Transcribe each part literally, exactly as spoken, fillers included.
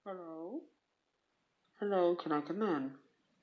Hello? Hello, can I come in?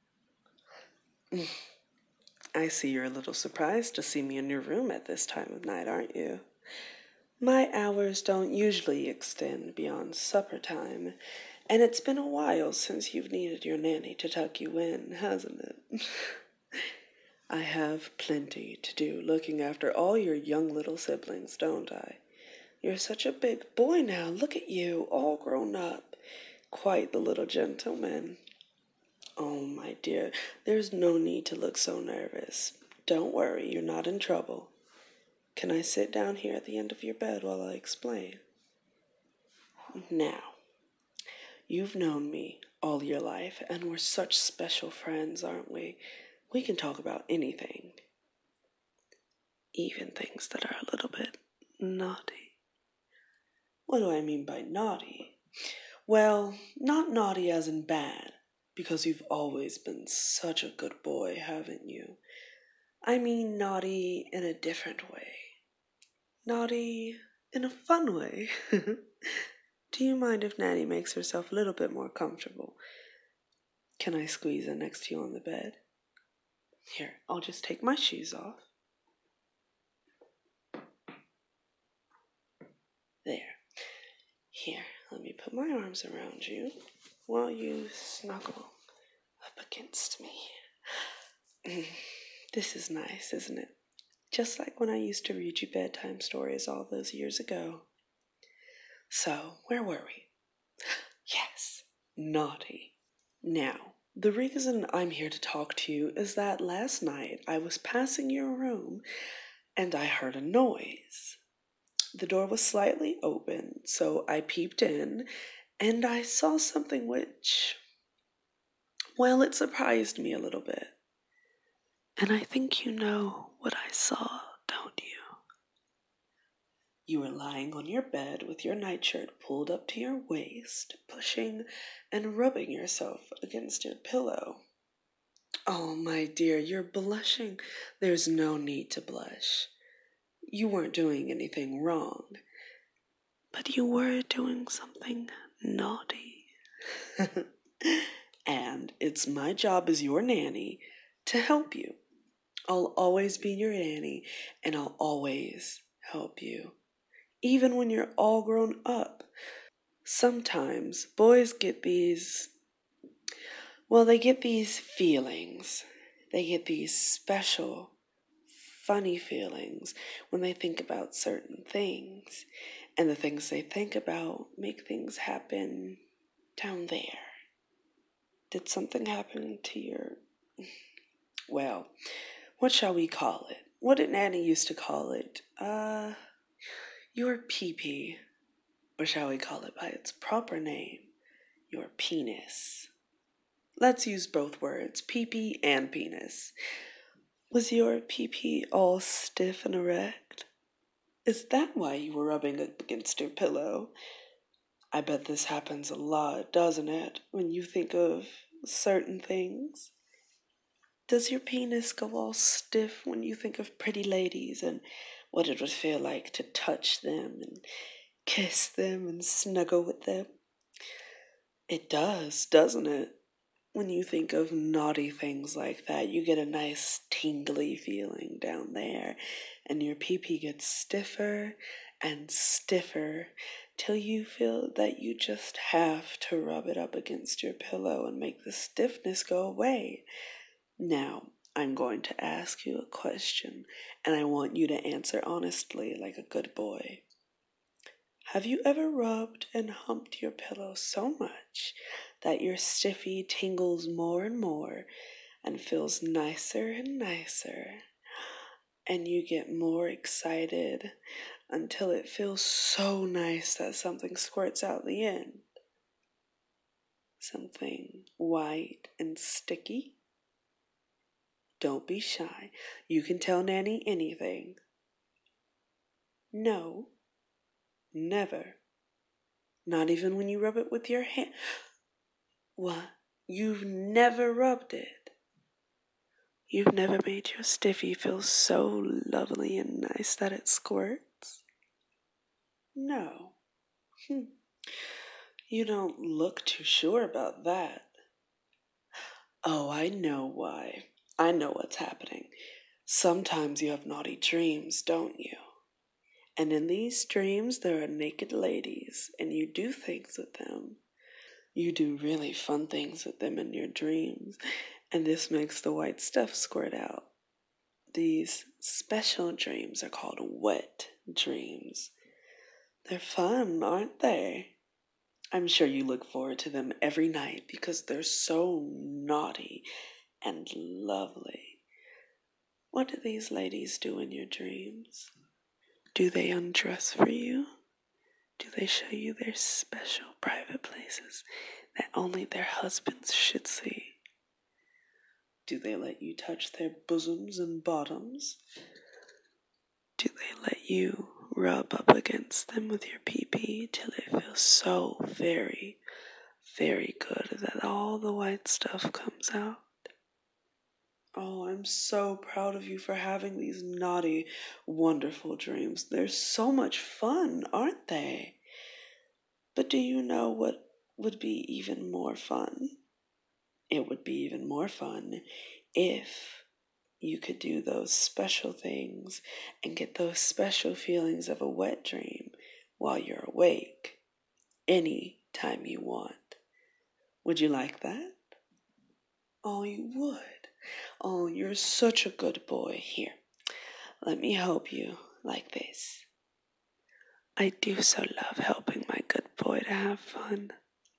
I see you're a little surprised to see me in your room at this time of night, aren't you? My hours don't usually extend beyond supper time, and it's been a while since you've needed your nanny to tuck you in, hasn't it? I have plenty to do looking after all your young little siblings, don't I? You're such a big boy now. Look at you, all grown up. Quite the little gentleman. Oh, my dear, there's no need to look so nervous. Don't worry, you're not in trouble. Can I sit down here at the end of your bed while I explain? Now, you've known me all your life, and we're such special friends, aren't we? We can talk about anything. Even things that are a little bit naughty. What do I mean by naughty? Well, not naughty as in bad, because you've always been such a good boy, haven't you? I mean naughty in a different way. Naughty in a fun way. Do you mind if Nanny makes herself a little bit more comfortable? Can I squeeze in next to you on the bed? Here, I'll just take my shoes off. There. Here, let me put my arms around you while you snuggle up against me. This is nice, isn't it? Just like when I used to read you bedtime stories all those years ago. So, where were we? Yes, naughty. Now, the reason I'm here to talk to you is that last night I was passing your room and I heard a noise. The door was slightly open, so I peeped in and I saw something which, well, it surprised me a little bit. And I think you know what I saw, don't you? You were lying on your bed with your nightshirt pulled up to your waist, pushing and rubbing yourself against your pillow. Oh, my dear, you're blushing. There's no need to blush. You weren't doing anything wrong, but you were doing something naughty. And it's my job as your nanny to help you. I'll always be your nanny, and I'll always help you, even when you're all grown up. Sometimes boys get these, well, they get these feelings. They get these special, funny feelings when they think about certain things. And the things they think about make things happen down there. Did something happen to your, well, what shall we call it? What did Nanny used to call it? Uh, your pee-pee. Or shall we call it by its proper name? Your penis. Let's use both words, pee-pee and penis. Was your pee-pee all stiff and erect? Is that why you were rubbing up against your pillow? I bet this happens a lot, doesn't it, when you think of certain things? Does your penis go all stiff when you think of pretty ladies and what it would feel like to touch them and kiss them and snuggle with them? It does, doesn't it? When you think of naughty things like that, you get a nice tingly feeling down there, and your pee-pee gets stiffer and stiffer till you feel that you just have to rub it up against your pillow and make the stiffness go away. Now, I'm going to ask you a question, and I want you to answer honestly like a good boy. Have you ever rubbed and humped your pillow so much that your stiffy tingles more and more and feels nicer and nicer, and you get more excited until it feels so nice that something squirts out the end? Something white and sticky? Don't be shy. You can tell Nanny anything. No. Never. Not even when you rub it with your hand. What? You've never rubbed it? You've never made your stiffy feel so lovely and nice that it squirts? No. Hm. You don't look too sure about that. Oh, I know why. I know what's happening. Sometimes you have naughty dreams, don't you? And in these dreams, there are naked ladies, and you do things with them. You do really fun things with them in your dreams, and this makes the white stuff squirt out. These special dreams are called wet dreams. They're fun, aren't they? I'm sure you look forward to them every night because they're so naughty and lovely. What do these ladies do in your dreams? Do they undress for you? Do they show you their special private places that only their husbands should see? Do they let you touch their bosoms and bottoms? Do they let you rub up against them with your pee-pee till it feels so very, very good that all the white stuff comes out? Oh, I'm so proud of you for having these naughty, wonderful dreams. They're so much fun, aren't they? But do you know what would be even more fun? It would be even more fun if you could do those special things and get those special feelings of a wet dream while you're awake, any time you want. Would you like that? Oh, you would. Oh, you're such a good boy. Here, let me help you like this. I do so love helping my good boy to have fun.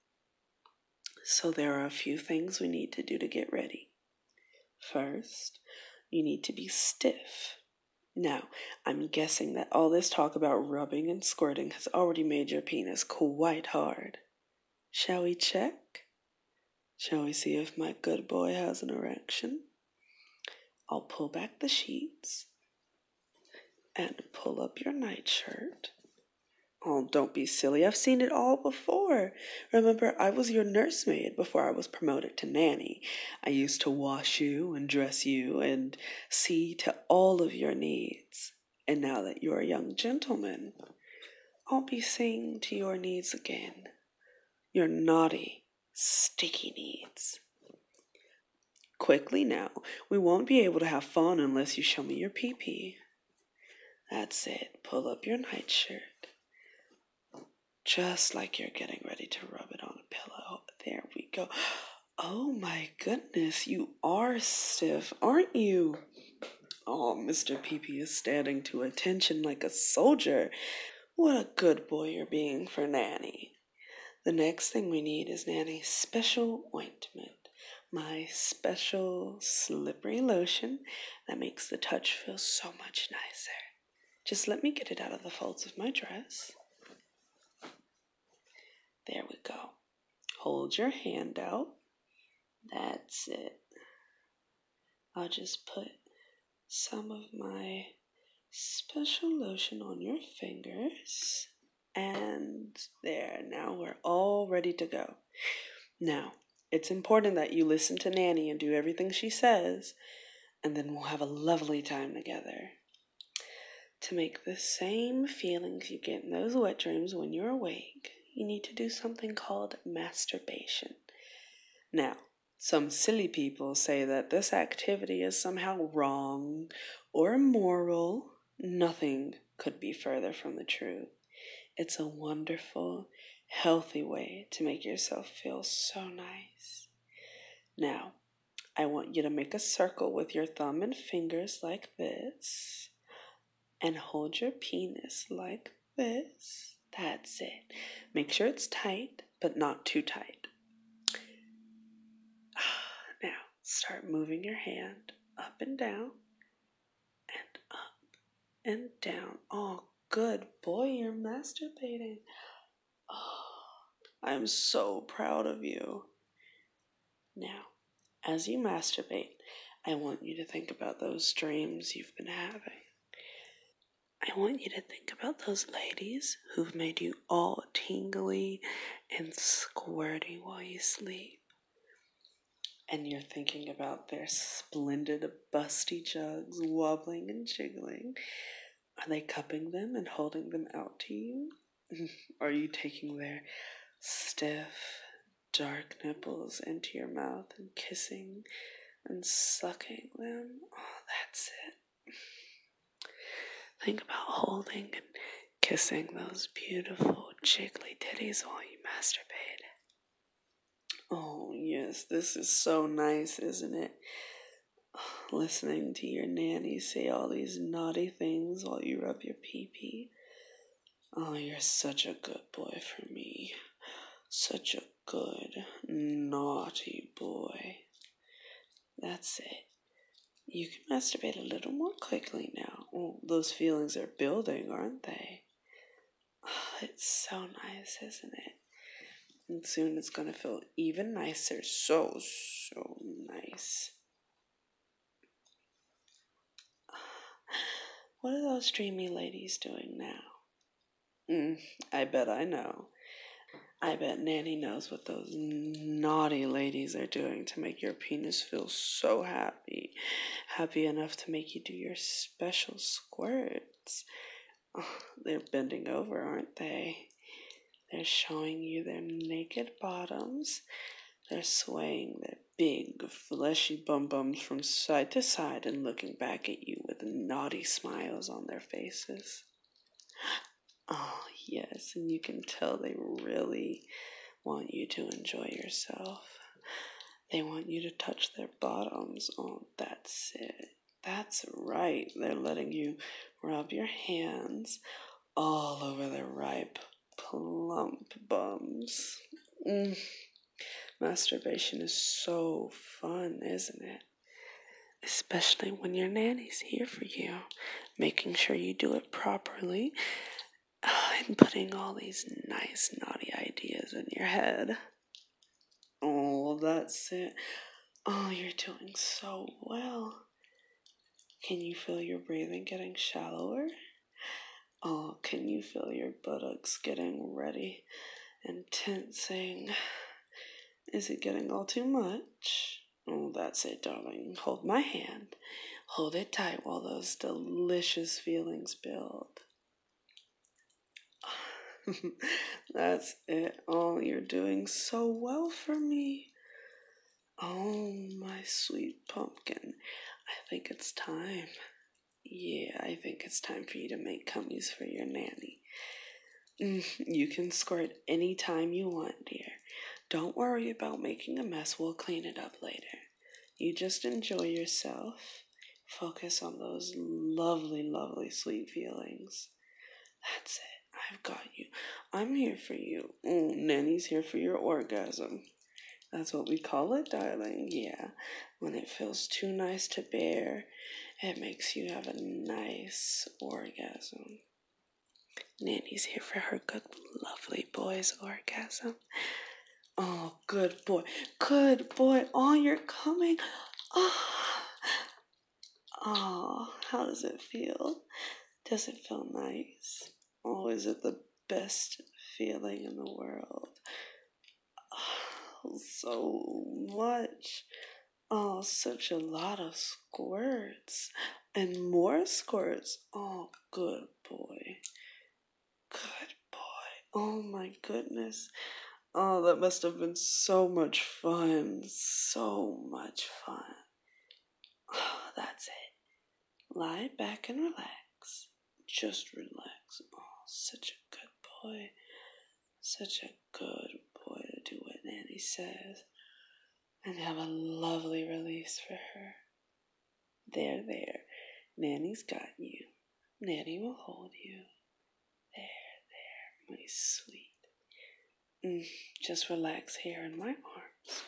So there are a few things we need to do to get ready. First, you need to be stiff. Now, I'm guessing that all this talk about rubbing and squirting has already made your penis quite hard. Shall we check? Shall we see if my good boy has an erection? I'll pull back the sheets and pull up your nightshirt. Oh, don't be silly. I've seen it all before. Remember, I was your nursemaid before I was promoted to nanny. I used to wash you and dress you and see to all of your needs. And now that you're a young gentleman, I'll be seeing to your needs again. Your naughty, sticky needs. Quickly now, we won't be able to have fun unless you show me your pee-pee. That's it. Pull up your nightshirt. Just like you're getting ready to rub it on a pillow. There we go. Oh my goodness, you are stiff, aren't you? Oh, Mister Pee-Pee is standing to attention like a soldier. What a good boy you're being for Nanny. The next thing we need is Nanny's special ointment. My special slippery lotion that makes the touch feel so much nicer. Just let me get it out of the folds of my dress. There we go. Hold your hand out. That's it. I'll just put some of my special lotion on your fingers. And there, now we're all ready to go. Now, it's important that you listen to Nanny and do everything she says, and then we'll have a lovely time together. To make the same feelings you get in those wet dreams when you're awake, you need to do something called masturbation. Now, some silly people say that this activity is somehow wrong or immoral. Nothing could be further from the truth. It's a wonderful, healthy way to make yourself feel so nice. Now, I want you to make a circle with your thumb and fingers like this, and hold your penis like this. That's it. Make sure it's tight, but not too tight. Now, start moving your hand up and down, and up and down. Oh, good boy, you're masturbating. Oh, I'm so proud of you. Now, as you masturbate, I want you to think about those dreams you've been having. I want you to think about those ladies who've made you all tingly and squirty while you sleep. And you're thinking about their splendid busty jugs wobbling and jiggling. Are they cupping them and holding them out to you? Are you taking their stiff, dark nipples into your mouth and kissing and sucking them. Oh, that's it. Think about holding and kissing those beautiful jiggly titties while you masturbate. Oh, yes, this is so nice, isn't it? Listening to your nanny say all these naughty things while you rub your pee-pee. Oh, you're such a good boy for me. Such a good, naughty boy. That's it. You can masturbate a little more quickly now. Oh, those feelings are building, aren't they? Oh, it's so nice, isn't it? And soon it's going to feel even nicer. So, so nice. What are those dreamy ladies doing now? Mm, I bet I know. I bet Nanny knows what those naughty ladies are doing to make your penis feel so happy. Happy enough to make you do your special squirts. Oh, they're bending over, aren't they? They're showing you their naked bottoms. They're swaying their big, fleshy bum-bums from side to side and looking back at you with naughty smiles on their faces. Oh, yes, and you can tell they really want you to enjoy yourself. They want you to touch their bottoms. Oh, that's it. That's right. They're letting you rub your hands all over their ripe, plump bums. Mm. Masturbation is so fun, isn't it? Especially when your nanny's here for you, making sure you do it properly, uh, and putting all these nice, naughty ideas in your head. Oh, that's it. Oh, you're doing so well. Can you feel your breathing getting shallower? Oh, can you feel your buttocks getting ready and tensing? Is it getting all too much? Oh, that's it, darling. Hold my hand. Hold it tight while those delicious feelings build. That's it. Oh, you're doing so well for me. Oh, my sweet pumpkin. I think it's time. Yeah, I think it's time for you to make cummies for your nanny. Mm, you can squirt any time you want, dear. Don't worry about making a mess. We'll clean it up later. You just enjoy yourself. Focus on those lovely, lovely sweet feelings. That's it. I've got you. I'm here for you. Oh, Nanny's here for your orgasm. That's what we call it, darling. Yeah. When it feels too nice to bear, it makes you have a nice orgasm. Nanny's here for her good, lovely boy's orgasm. Oh, good boy. Good boy. Oh, you're coming. Oh. Oh, how does it feel? Does it feel nice? Oh, is it the best feeling in the world? Oh, so much. Oh, such a lot of squirts. And more squirts. Oh, good boy. Good boy. Oh, my goodness. Oh, that must have been so much fun. So much fun. Oh, that's it. Lie back and relax. Just relax. Oh, such a good boy. Such a good boy to do what Nanny says. And have a lovely release for her. There, there. Nanny's got you. Nanny will hold you. There, there, my sweet. Mm, just relax here in my arms.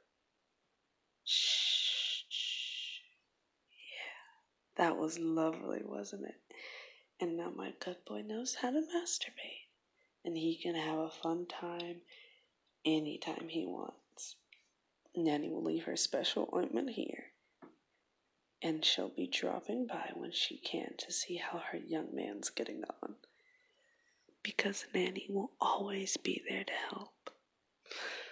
Shh, shh. Yeah, that was lovely, wasn't it? And now my good boy knows how to masturbate. And he can have a fun time anytime he wants. Nanny will leave her special ointment here. And she'll be dropping by when she can to see how her young man's getting on. Because Nanny will always be there to help.